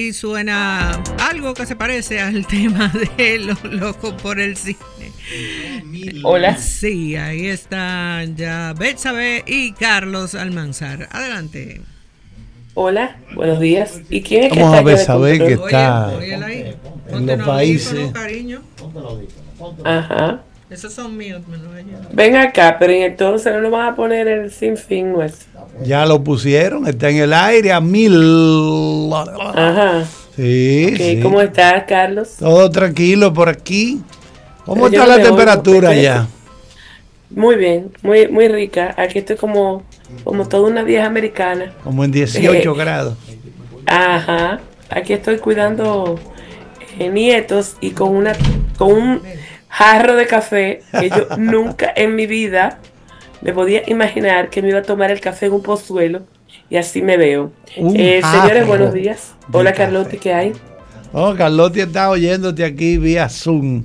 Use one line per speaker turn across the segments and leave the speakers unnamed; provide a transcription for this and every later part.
ahí suena algo que se parece al tema de Los Locos por el Cine.
Hola.
Sí, ahí están ya Betsabe y Carlos Almanzar. Adelante.
Hola, buenos días. ¿Y quién es que
Vamos
está
a ver, saber que está
en
los países.
Cariño.
Ajá.
Esos son míos, me los
Ven acá, pero entonces no nos van a poner el sinfín nuestro.
Ya lo pusieron, está en el aire a 1000.
Ajá.
Sí,
Okay,
sí.
¿cómo estás, Carlos?
Todo tranquilo por aquí. ¿Cómo
Pero yo
está
no
la
me
temperatura
oigo,
ya?
Muy bien, muy rica. Aquí estoy como toda una vieja americana.
Como en 18 grados.
Ajá. Aquí estoy cuidando nietos y con un jarro de café que yo nunca en mi vida me podía imaginar que me iba a tomar el café en un pozuelo y así me veo. Señores, buenos días. Hola, Carlotti, ¿qué hay?
Oh, Carlotti está oyéndote aquí vía Zoom.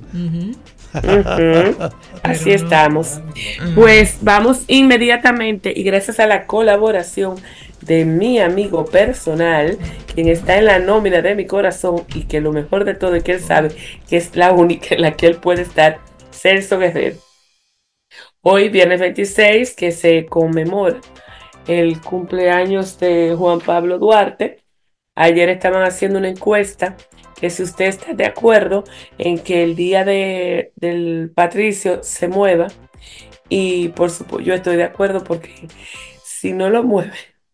Así estamos. Pues vamos inmediatamente y gracias a la colaboración de mi amigo personal, quien está en la nómina de mi corazón y que lo mejor de todo es que él sabe que es la única en la que él puede estar, Celso Guerrero. Hoy, viernes 26, que se conmemora el cumpleaños de Juan Pablo Duarte. Ayer estaban haciendo una encuesta que si usted está de acuerdo en que el día del Patricio se mueva, y por supuesto yo estoy de acuerdo porque si no lo mueve,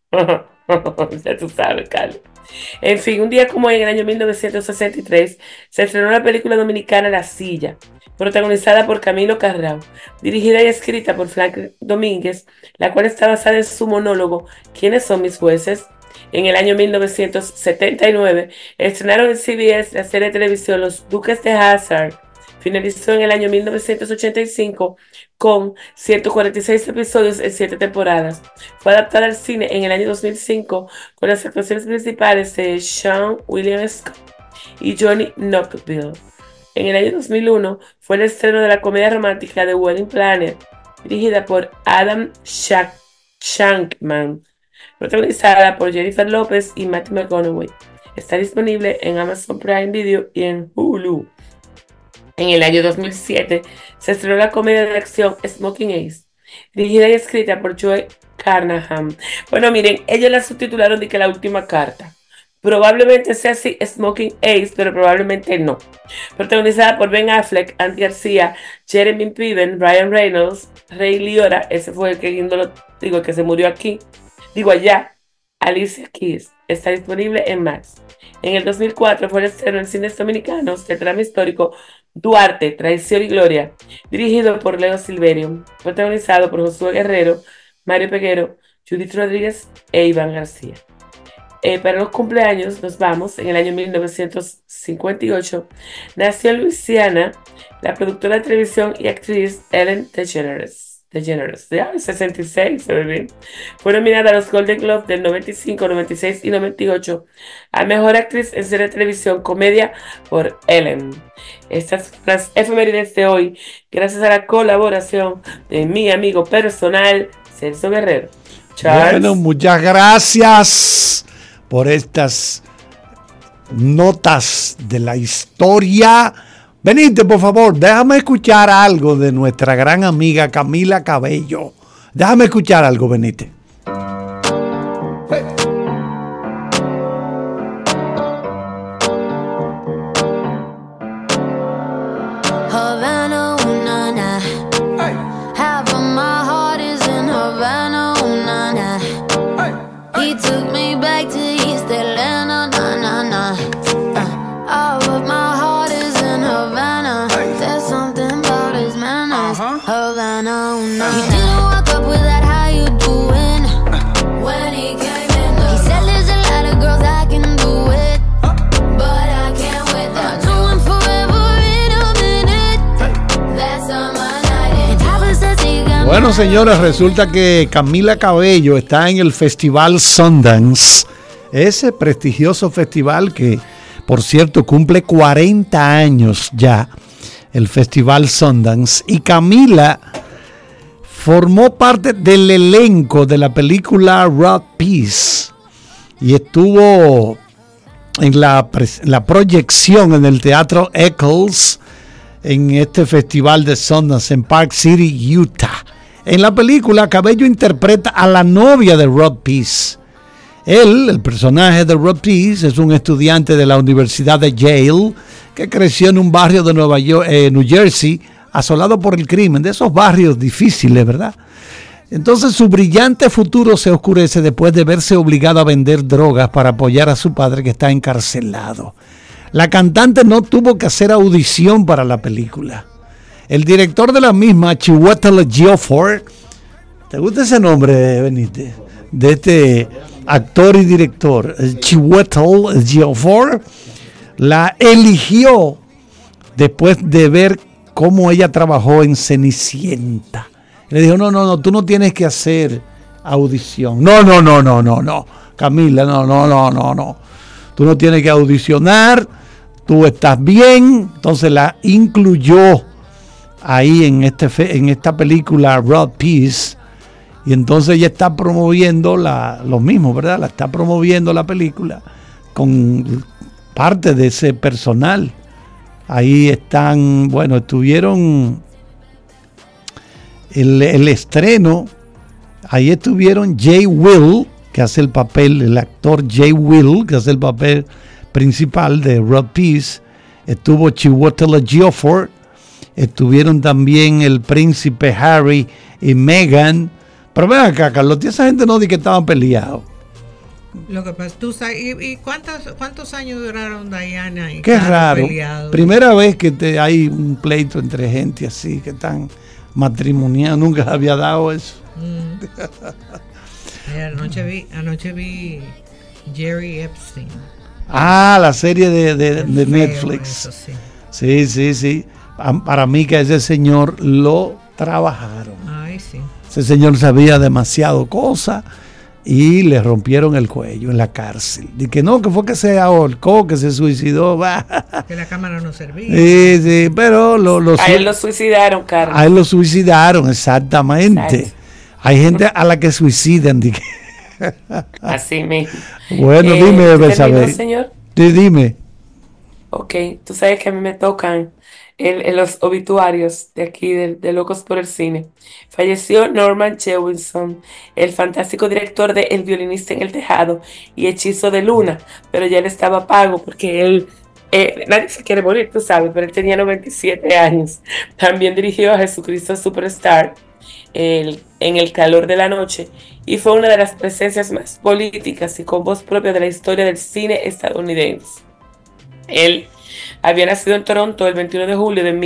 ya tú sabes, Carlos. En fin, un día como hoy, en el año 1963, se estrenó la película dominicana La Silla, protagonizada por Camilo Carrao, dirigida y escrita por Frank Domínguez, la cual está basada en su monólogo ¿Quiénes son mis jueces? En el año 1979, estrenaron en CBS la serie de televisión Los Duques de Hazzard. Finalizó en el año 1985 con 146 episodios en 7 temporadas. Fue adaptada al cine en el año 2005 con las actuaciones principales de Sean William Scott y Johnny Knoxville. En el año 2001 fue el estreno de la comedia romántica The Wedding Planner, dirigida por Adam Shankman, protagonizada por Jennifer López y Matthew McConaughey. Está disponible en Amazon Prime Video y en Hulu. En el año 2007 se estrenó la comedia de acción Smoking Ace, dirigida y escrita por Joe Carnahan. Bueno, miren, ellos la subtitularon de que La Última Carta. Probablemente sea así Smoking Ace, pero probablemente no. Protagonizada por Ben Affleck, Andy García, Jeremy Piven, Ryan Reynolds, Ray Liotta, ese fue el que se murió aquí. Allá, Alicia Keys. Está disponible en Max. En el 2004 fue el estreno en cines dominicanos del drama histórico Duarte, Traición y Gloria, dirigido por Leo Silverio, protagonizado por Josué Guerrero, Mario Peguero, Judith Rodríguez e Iván García. Para los cumpleaños nos vamos. En el año 1958 nació en Luisiana la productora de televisión y actriz Ellen DeGeneres. Ya, 66, se ve bien. Fue nominada a los Golden Globes del 95, 96 y 98 a Mejor Actriz en Serie de Televisión Comedia por Ellen. Estas son las efemérides de hoy, gracias a la colaboración de mi amigo personal, Celso Guerrero. Charles.
Bueno, muchas gracias por estas notas de la historia. Benítez, por favor, déjame escuchar algo de nuestra gran amiga Camila Cabello. Déjame escuchar algo, Benítez. Hey.
Havana, una, na. Hey. Half of my heart is in Havana, una, na. Hey. He took me back to East Atlanta, na, na, na. All of my heart is in Havana. Hey. There's something about his manners. Havana, una. He didn't walk up with that how you doing when he came in. He said there's a lot of girls I can do it, but I can't with them. Do him forever in a minute. That's all my night. And Papa says he got.
Bueno, señores, resulta que Camila Cabello está en el Festival Sundance, ese prestigioso festival que, por cierto, cumple 40 años ya, el Festival Sundance. Y Camila formó parte del elenco de la película Raw Peace y estuvo la proyección en el Teatro Eccles en este festival de Sundance en Park City, Utah. En la película, Cabello interpreta a la novia de Rod Peace. Él, el personaje de Rod Peace, es un estudiante de la Universidad de Yale que creció en un barrio de Nueva York, New Jersey, asolado por el crimen, de esos barrios difíciles, ¿verdad? Entonces su brillante futuro se oscurece después de verse obligado a vender drogas para apoyar a su padre que está encarcelado. La cantante no tuvo que hacer audición para la película. El director de la misma, Chiwetel Ejiofor, ¿te gusta ese nombre, Benítez? De este actor y director, Chiwetel Ejiofor, la eligió después de ver cómo ella trabajó en Cenicienta. Le dijo, no, tú no tienes que hacer audición. No, Camila, no. Tú no tienes que audicionar, tú estás bien. Entonces la incluyó ahí en esta película Rod Peace. Y entonces ella está promoviendo lo mismo, ¿verdad? La está promoviendo la película con parte de ese personal. Ahí están, estuvieron el estreno, ahí estuvieron Jay Will, que hace el papel, el actor Jay Will, que hace el papel principal de Rod Peace, estuvo Chiwetel Ejiofor, estuvieron también el príncipe Harry y Meghan. Pero ven acá, Carlos, esa gente no dice que estaban peleados.
Lo que pasa, tú sabes, ¿y cuántos años duraron Diana y
Qué
Carlos
raro.
peleados?
Primera vez que hay un pleito entre gente así, que están matrimoniados. Nunca había dado eso.
Anoche vi Jerry Epstein.
La serie de Netflix.
Eso, sí.
Sí. Para mí que ese señor lo trabajaron.
Ay, sí.
Ese señor sabía demasiado cosas y le rompieron el cuello en la cárcel. Y que no, que fue que se ahorcó, que se suicidó.
Que la cámara no servía.
Sí, pero
a él lo suicidaron, Carlos.
A él lo suicidaron, exactamente.
Exacto.
Hay gente a la que suicidan.
Así mismo.
Bueno, dime, Betsabé.
Señor?
Sí, dime.
Ok, tú sabes que a mí me tocan en los obituarios de aquí, de Locos por el Cine. Falleció Norman Jewison, el fantástico director de El violinista en el tejado y Hechizo de Luna, pero ya él estaba pago porque él, nadie se quiere morir, tú sabes, pero él tenía 97 años. También dirigió a Jesucristo Superstar en El calor de la noche y fue una de las presencias más políticas y con voz propia de la historia del cine estadounidense. Él había nacido en Toronto el 21 de julio de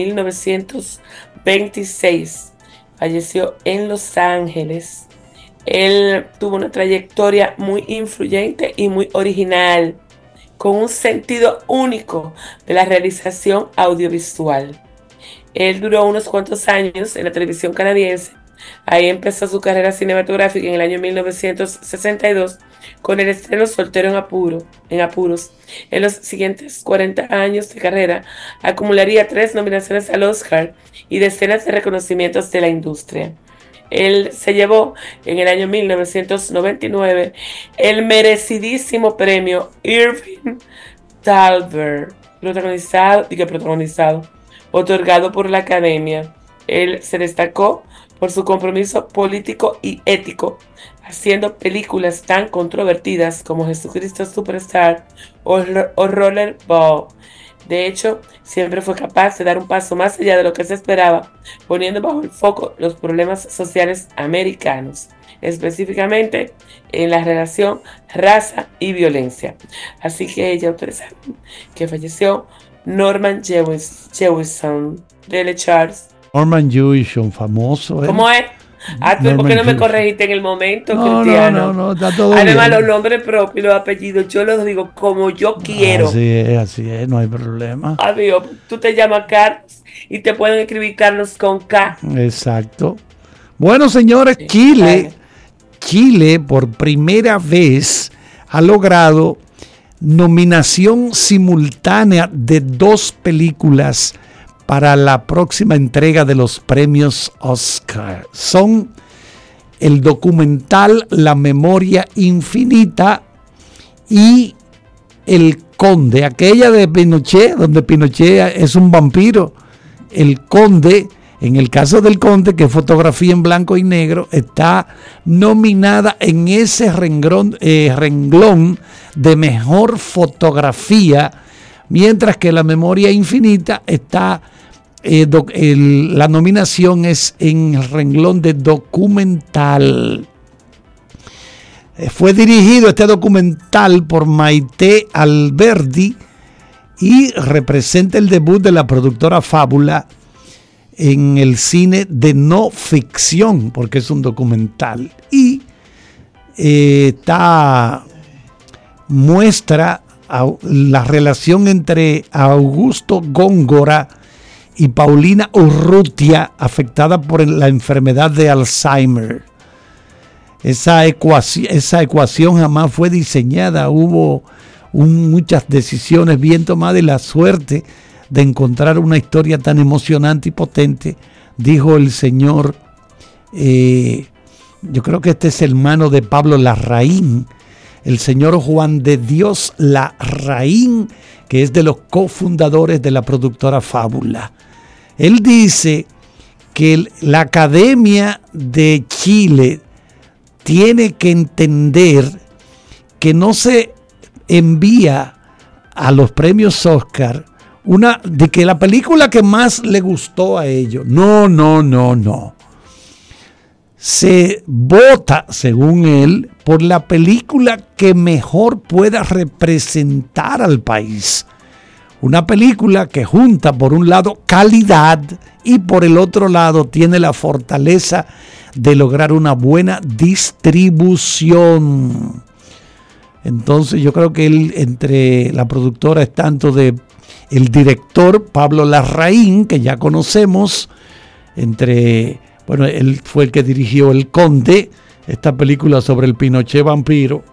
1926. Falleció en Los Ángeles. Él tuvo una trayectoria muy influyente y muy original, con un sentido único de la realización audiovisual. Él duró unos cuantos años en la televisión canadiense. Ahí empezó su carrera cinematográfica en el año 1962 con el estreno Soltero en Apuros. En los siguientes 40 años de carrera acumularía 3 nominaciones al Oscar y decenas de reconocimientos de la industria. Él se llevó en el año 1999 el merecidísimo premio Irving Thalberg, protagonizado, otorgado por la Academia. Él se destacó por su compromiso político y ético, haciendo películas tan controvertidas como Jesucristo Superstar o Rollerball. De hecho, siempre fue capaz de dar un paso más allá de lo que se esperaba, poniendo bajo el foco los problemas sociales americanos, específicamente en la relación raza y violencia. Así que ya ustedes saben que falleció Norman Jewison de Charles.
Norman Jewison, famoso.
¿Cómo es? ¿Por qué no me corregiste en el momento, Cristiano?
No, está todo
Además,
bien.
los nombres propios y los apellidos, yo los digo como yo quiero.
Así es, no hay problema.
Adiós, tú te llamas Carlos y te pueden escribir Carlos con K.
Exacto. Bueno, señores, Chile por primera vez ha logrado nominación simultánea de 2 películas para la próxima entrega de los premios Oscar. Son el documental La Memoria Infinita y el Conde, aquella de Pinochet, donde Pinochet es un vampiro. El Conde, en el caso del Conde, que es fotografía en blanco y negro, está nominada en ese renglón de mejor fotografía, mientras que La Memoria Infinita está, la nominación es en el renglón de documental. Fue dirigido este documental por Maite Alberdi y representa el debut de la productora Fábula en el cine de no ficción, porque es un documental. Y muestra la relación entre Augusto Góngora y Paulina Urrutia, afectada por la enfermedad de Alzheimer. Esa ecuación jamás fue diseñada, hubo muchas decisiones bien tomadas y la suerte de encontrar una historia tan emocionante y potente, dijo el señor, yo creo que este es hermano de Pablo Larraín, el señor Juan de Dios Larraín, que es de los cofundadores de la productora Fábula. Él dice que la Academia de Chile tiene que entender que no se envía a los premios Oscar de que la película que más le gustó a ellos. No. Se vota, según él, por la película que mejor pueda representar al país. Una película que junta por un lado calidad y por el otro lado tiene la fortaleza de lograr una buena distribución. Entonces yo creo que él, entre la productora es tanto de el director Pablo Larraín, que ya conocemos, él fue el que dirigió El Conde, esta película sobre el Pinochet vampiro,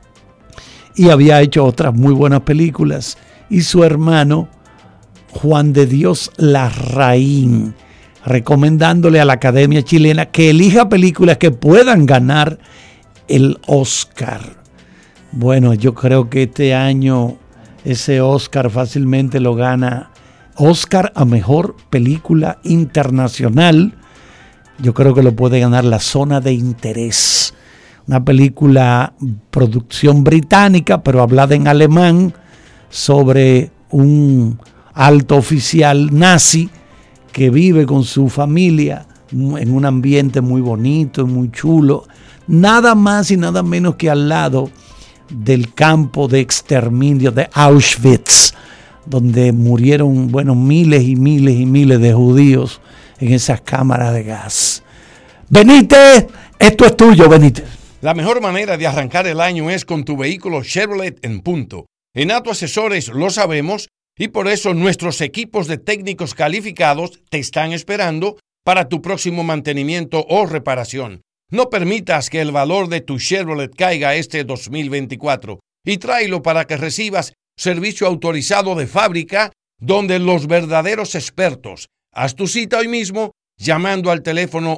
y había hecho otras muy buenas películas, y su hermano Juan de Dios Larraín, recomendándole a la Academia Chilena que elija películas que puedan ganar el Oscar. Bueno, yo creo que este año ese Oscar fácilmente lo gana Oscar a Mejor Película Internacional. Yo creo que lo puede ganar La Zona de Interés, una película producción británica, pero hablada en alemán, sobre un alto oficial nazi que vive con su familia en un ambiente muy bonito, muy chulo, nada más y nada menos que al lado del campo de exterminio de Auschwitz, donde murieron, miles y miles y miles de judíos en esas cámaras de gas. Benítez, esto es tuyo, Benítez.
La mejor manera de arrancar el año es con tu vehículo Chevrolet en punto. En Auto Asesores lo sabemos y por eso nuestros equipos de técnicos calificados te están esperando para tu próximo mantenimiento o reparación. No permitas que el valor de tu Chevrolet caiga este 2024 y tráelo para que recibas servicio autorizado de fábrica donde los verdaderos expertos. Haz tu cita hoy mismo llamando al teléfono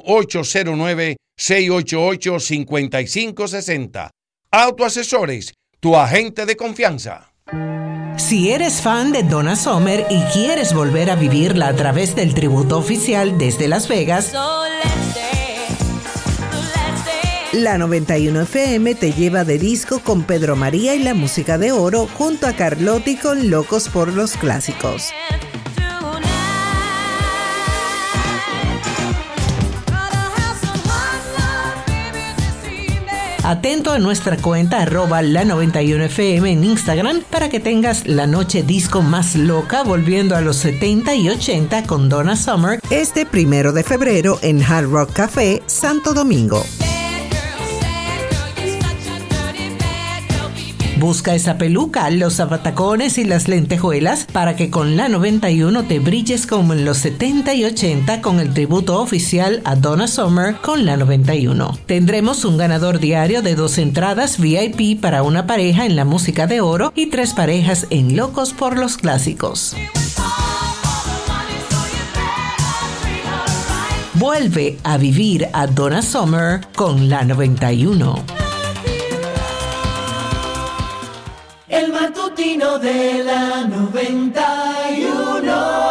809-688-5560. Autoasesores, tu agente de confianza.
Si eres fan de Donna Summer y quieres volver a vivirla a través del tributo oficial desde Las Vegas, la 91 FM te lleva de disco con Pedro María y la música de oro junto a Carlotti con Locos por los Clásicos. Atento a nuestra cuenta @la91fm en Instagram para que tengas la noche disco más loca volviendo a los 70 y 80 con Donna Summer este 1 de febrero en Hard Rock Café, Santo Domingo. Busca esa peluca, los zapatacones y las lentejuelas para que con la 91 te brilles como en los 70 y 80 con el tributo oficial a Donna Summer con la 91. Tendremos un ganador diario de 2 entradas VIP para una pareja en la música de oro y 3 parejas en Locos por los Clásicos. Vuelve a vivir a Donna Summer con la 91.
El matutino. matutino de la 91.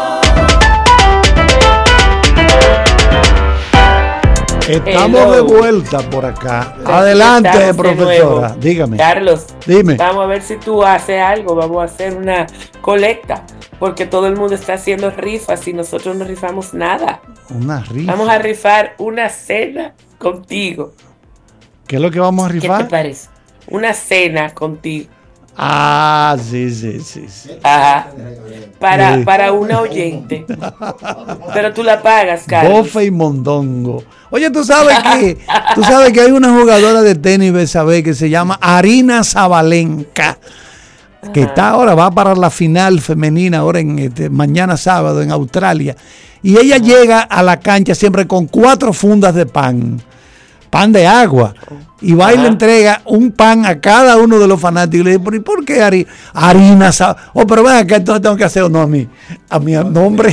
Estamos de vuelta por acá. Adelante, profesora. Dígame.
Carlos,
dime.
Vamos a ver si tú haces algo. Vamos a hacer una colecta. Porque todo el mundo está haciendo rifas y nosotros no rifamos nada.
Una rifa.
Vamos a rifar una cena contigo.
¿Qué es lo que vamos a rifar?
¿Qué te parece? Una cena contigo.
Ah, sí.
Ajá. Para una oyente. Pero tú la pagas, Carlos.
Bofe y mondongo. Oye, tú sabes que hay una jugadora de tenis, Betsabe, que se llama Arina Sabalenka, que está ahora, va para la final femenina ahora mañana sábado en Australia. Y ella llega a la cancha siempre con 4 fundas de pan de agua. Y va y le entrega un pan a cada uno de los fanáticos. Y le dice, ¿y por qué Harina? Pero ven acá, entonces tengo que hacer uno a mi nombre.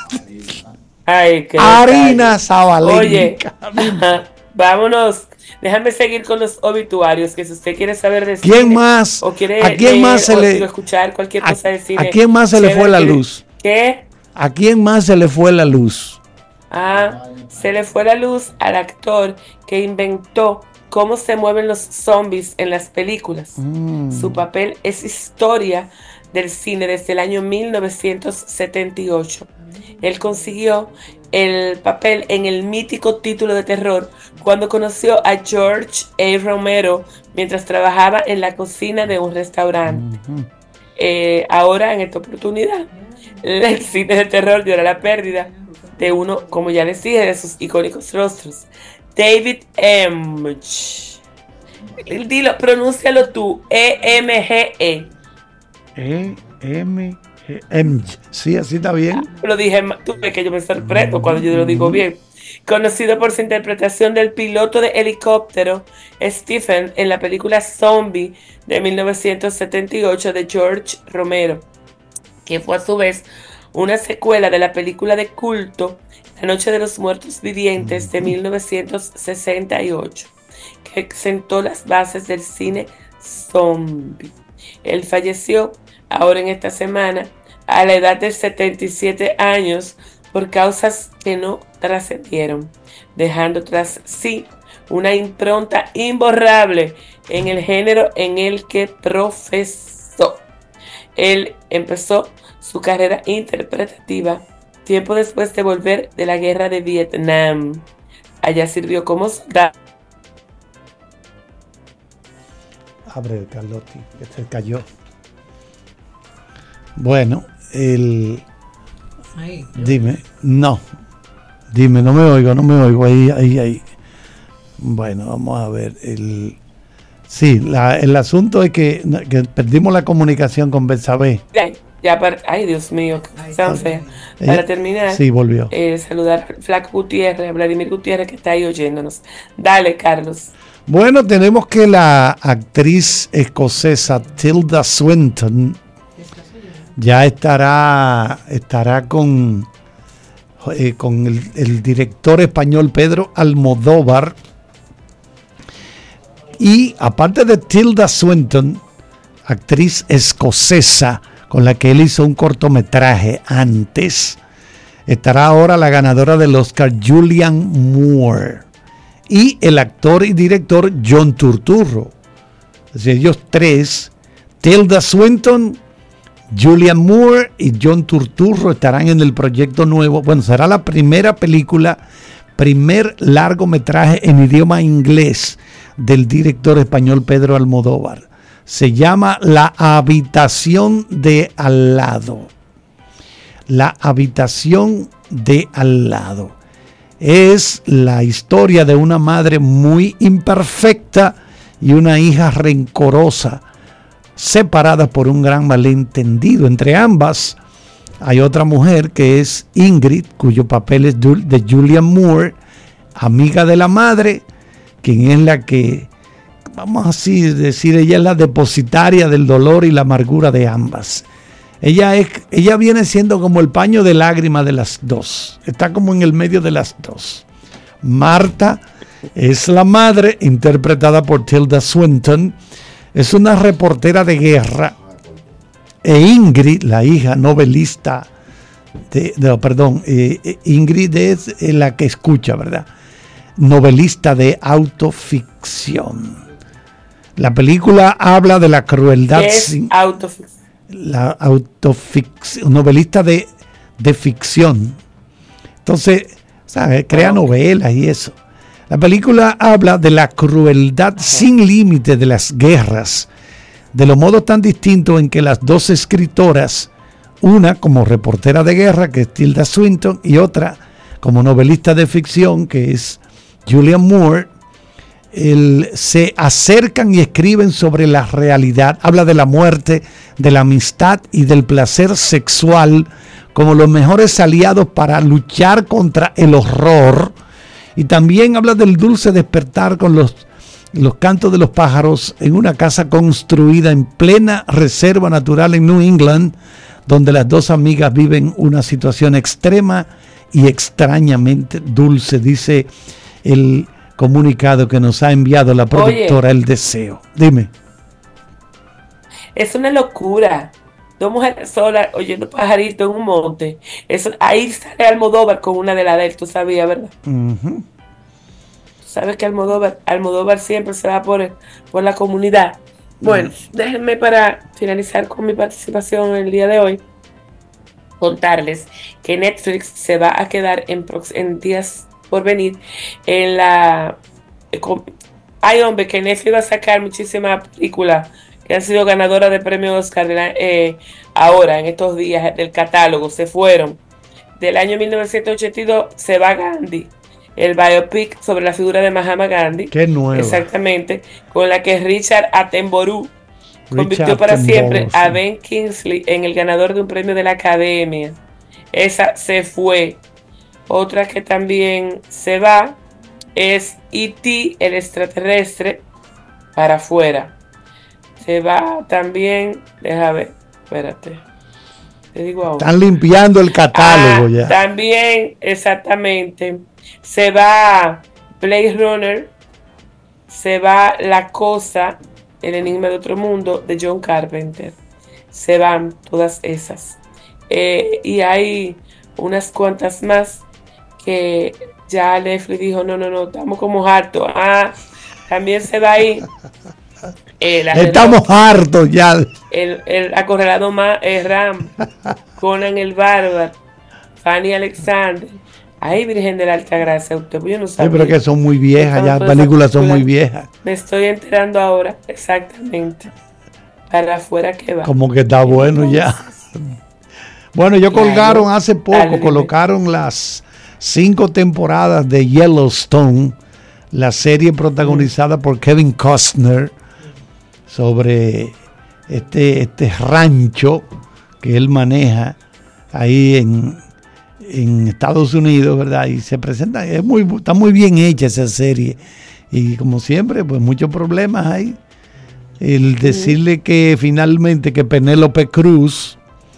Ay, qué
Harina Zabalenka.
Oye, vámonos. Déjame seguir con los obituarios, que si usted quiere saber de
¿Quién
cine,
más?
o quiere
¿A quién más se le
escuchar cualquier cosa de cine?
¿A quién más se le fue la luz?
¿Qué?
¿A quién más se le fue la luz?
Se le fue la luz al actor que inventó cómo se mueven los zombies en las películas. Su papel es historia del cine desde el año 1978. Él consiguió el papel en el mítico título de terror cuando conoció a George A. Romero mientras trabajaba en la cocina de un restaurante. Ahora, en esta oportunidad, el cine de terror llora la pérdida de uno, como ya les dije, de sus icónicos rostros. David Emge. Dilo, pronúncialo tú. E-M-G-E.
E-M-G-E. Sí, así está bien.
Lo dije, tú ves que yo me sorprendo cuando yo lo digo bien. Conocido por su interpretación del piloto de helicóptero Stephen en la película Zombie de 1978 de George Romero, que fue a su vez una secuela de la película de culto La Noche de los Muertos Vivientes de 1968, que sentó las bases del cine zombie. Él falleció ahora en esta semana a la edad de 77 años por causas que no trascendieron, dejando tras sí una impronta imborrable en el género en el que profesó. Él empezó su carrera interpretativa tiempo después de volver de la guerra de Vietnam. Allá sirvió como soldado.
Abre, Carlotti, que se cayó. Bueno, dime, no me oigo, ahí. Bueno, vamos a ver, el asunto es que perdimos la comunicación con Betsabe.
Ay, Dios mío, tan fea. Para terminar,
sí, volvió.
Saludar a Flaco Gutiérrez, a Vladimir Gutiérrez, que está ahí oyéndonos. Dale, Carlos.
Bueno, tenemos que la actriz escocesa Tilda Swinton ya estará con el director español Pedro Almodóvar. Y aparte de Tilda Swinton, actriz escocesa con la que él hizo un cortometraje antes, estará ahora la ganadora del Oscar Julianne Moore y el actor y director John Turturro. Es decir, ellos tres, Tilda Swinton, Julianne Moore y John Turturro, estarán en el proyecto nuevo. Bueno, será la primera película, primer largometraje en idioma inglés del director español Pedro Almodóvar. Se llama La habitación de al lado. La habitación de al lado. Es la historia de una madre muy imperfecta y una hija rencorosa, separadas por un gran malentendido. Entre ambas hay otra mujer que es Ingrid, cuyo papel es de Julianne Moore, amiga de la madre, quien es la que, vamos así decir, ella es la depositaria del dolor y la amargura de ambas. Ella viene siendo como el paño de lágrimas de las dos. Está como en el medio de las dos. Marta es la madre, interpretada por Tilda Swinton. Es una reportera de guerra e Ingrid, la hija novelista Ingrid es la que escucha, ¿verdad? Novelista de autoficción. La película habla de la crueldad.
Es autoficción.
La autoficción, novelista de ficción. Entonces, ¿sabes? Crea novelas y eso. La película habla de la crueldad sin límite de las guerras, de los modos tan distintos en que las dos escritoras, una como reportera de guerra, que es Tilda Swinton, y otra como novelista de ficción, que es Julianne Moore, se acercan y escriben sobre la realidad. Habla de la muerte, de la amistad y del placer sexual como los mejores aliados para luchar contra el horror. Y también habla del dulce despertar con los cantos de los pájaros en una casa construida en plena reserva natural en New England, donde las dos amigas viven una situación extrema y extrañamente dulce, dice el comunicado que nos ha enviado la productora El Deseo. Dime.
Es una locura. Dos mujeres solas oyendo pajaritos en un monte. Eso, ahí sale Almodóvar con una de las de él, tú sabías, ¿verdad? Uh-huh. Sabes que Almodóvar siempre se va por la comunidad. Bueno, déjenme para finalizar con mi participación el día de hoy, contarles que Netflix se va a quedar en días por venir en la... Hay hombre que Netflix va a sacar muchísimas películas que han sido ganadoras de premios Oscar ahora, en estos días del catálogo. Se fueron. Del año 1982 se va Gandhi, el biopic sobre la figura de Mahatma Gandhi.
Qué nuevo.
Exactamente, con la que Richard Attenborough convirtió para siempre a Ben Kingsley en el ganador de un premio de la Academia. Esa se fue. Otra que también se va es E.T., el extraterrestre, para afuera. Se va también, déjame ver, espérate, te digo ahora.
Están limpiando el catálogo ya.
También, exactamente, se va Blade Runner, se va La Cosa, el enigma de otro mundo, de John Carpenter. Se van todas esas. Y hay unas cuantas más que ya Netflix dijo, no, estamos como hartos. También se va ahí.
Estamos hartos ya.
El acorralado Ram, Conan el Bárbaro, Fanny Alexander. Ay, Virgen de la Alta Gracia, usted, yo no sabía.
Sí, pero que son muy viejas, ya las películas son muy viejas.
Me estoy enterando ahora, exactamente. Para afuera que va.
Como que está bueno ya. Bueno, ellos colgaron hace poco, colocaron las 5 temporadas de Yellowstone, la serie protagonizada por Kevin Costner, sobre este rancho que él maneja ahí en Estados Unidos, ¿verdad? Y se presenta, está muy bien hecha esa serie. Y como siempre, pues muchos problemas hay. El decirle que finalmente que Penélope Cruz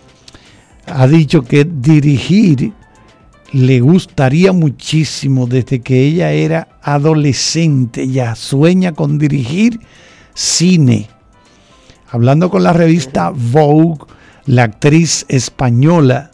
ha dicho que dirigir le gustaría muchísimo desde que ella era adolescente, ya sueña con dirigir cine. Hablando con la revista Vogue, la actriz española,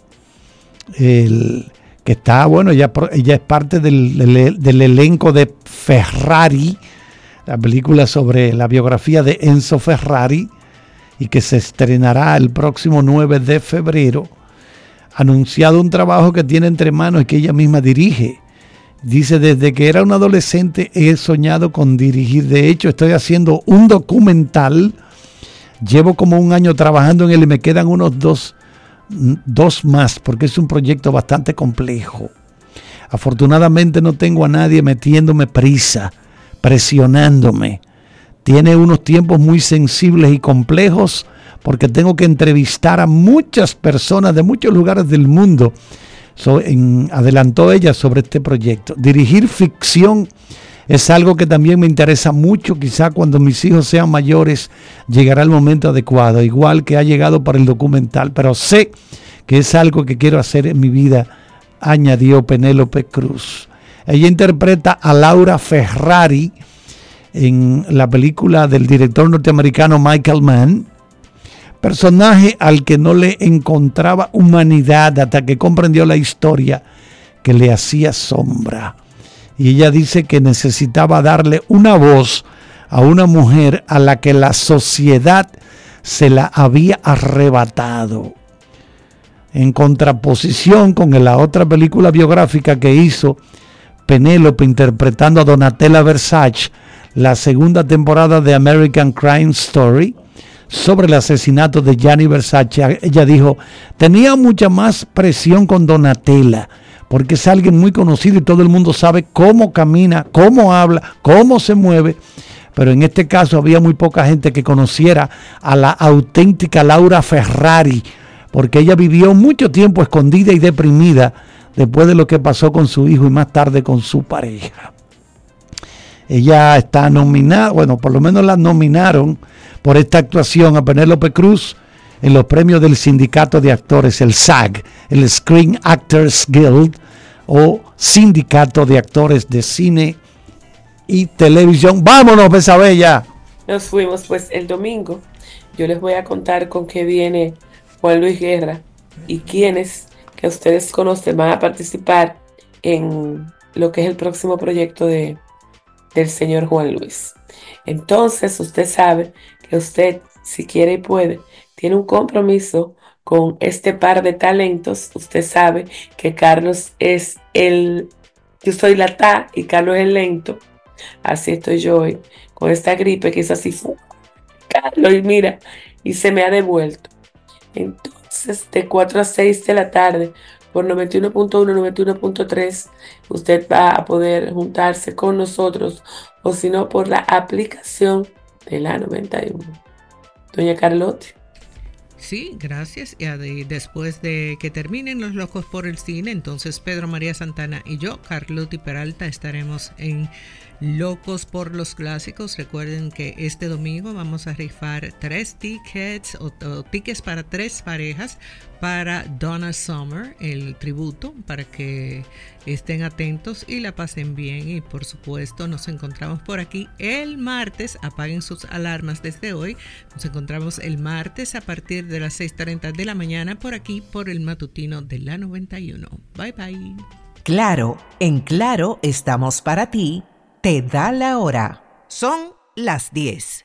que está, bueno, ella es parte del elenco de Ferrari, la película sobre la biografía de Enzo Ferrari, y que se estrenará el próximo 9 de febrero, ha anunciado un trabajo que tiene entre manos y que ella misma dirige. Dice, desde que era un adolescente he soñado con dirigir. De hecho, estoy haciendo un documental. Llevo como un año trabajando en él y me quedan unos dos más, porque es un proyecto bastante complejo. Afortunadamente no tengo a nadie metiéndome prisa, presionándome. Tiene unos tiempos muy sensibles y complejos, porque tengo que entrevistar a muchas personas de muchos lugares del mundo. Adelantó ella sobre este proyecto. Dirigir ficción es algo que también me interesa mucho. Quizá cuando mis hijos sean mayores llegará el momento adecuado, igual que ha llegado para el documental, pero sé que es algo que quiero hacer en mi vida, añadió Penélope Cruz. Ella interpreta a Laura Ferrari en la película del director norteamericano Michael Mann, personaje al que no le encontraba humanidad hasta que comprendió la historia que le hacía sombra. Y ella dice que necesitaba darle una voz a una mujer a la que la sociedad se la había arrebatado. En contraposición con la otra película biográfica que hizo Penélope interpretando a Donatella Versace, la segunda temporada de American Crime Story, sobre el asesinato de Gianni Versace, ella dijo, tenía mucha más presión con Donatella, porque es alguien muy conocido y todo el mundo sabe cómo camina, cómo habla, cómo se mueve, pero en este caso había muy poca gente que conociera a la auténtica Laura Ferrari, porque ella vivió mucho tiempo escondida y deprimida después de lo que pasó con su hijo y más tarde con su pareja. Ella está nominada, bueno, por lo menos la nominaron por esta actuación a Penélope Cruz en los premios del sindicato de actores, el SAG, el Screen Actors Guild, o Sindicato de Actores de Cine y Televisión. ¡Vámonos, Besabella!
Nos fuimos, pues el domingo yo les voy a contar con qué viene Juan Luis Guerra y quiénes que ustedes conocen van a participar en lo que es el próximo proyecto del señor Juan Luis. Entonces usted sabe que usted, si quiere y puede, tiene un compromiso con este par de talentos. Usted sabe que Carlos es yo soy la ta y Carlos es el lento. Así estoy yo hoy, con esta gripe que es así, Carlos, y mira, y se me ha devuelto. Entonces, de 4 a 6 de la tarde, por 91.1, 91.3, usted va a poder juntarse con nosotros, o si no, por la aplicación de la 91. Doña Carlotte.
Sí, gracias. Y después de que terminen Los Locos por el Cine, entonces Pedro María Santana y yo, Carlotti Peralta, estaremos en Locos por los Clásicos. Recuerden que este domingo vamos a rifar 3 tickets o tickets para 3 parejas para Donna Summer, el tributo, para que estén atentos y la pasen bien. Y por supuesto nos encontramos por aquí el martes. Apaguen sus alarmas desde hoy. Nos encontramos el martes a partir de las 6:30 de la mañana por aquí, por el matutino de la 91. Bye bye.
Claro, en Claro estamos para ti. Te da la hora. Son las 10.